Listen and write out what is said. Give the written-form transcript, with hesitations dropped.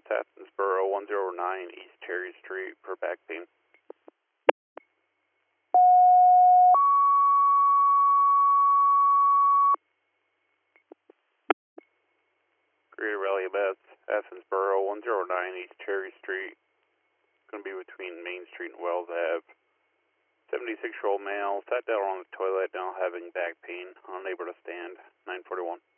Mass, Athensboro, 109 East Cherry Street for back pain. Greater Valley Mass, Athensboro, 109 East Cherry Street. Going to be between Main Street and Wells Ave. 76-year-old male, sat down on the toilet, now having back pain, unable to stand, 941.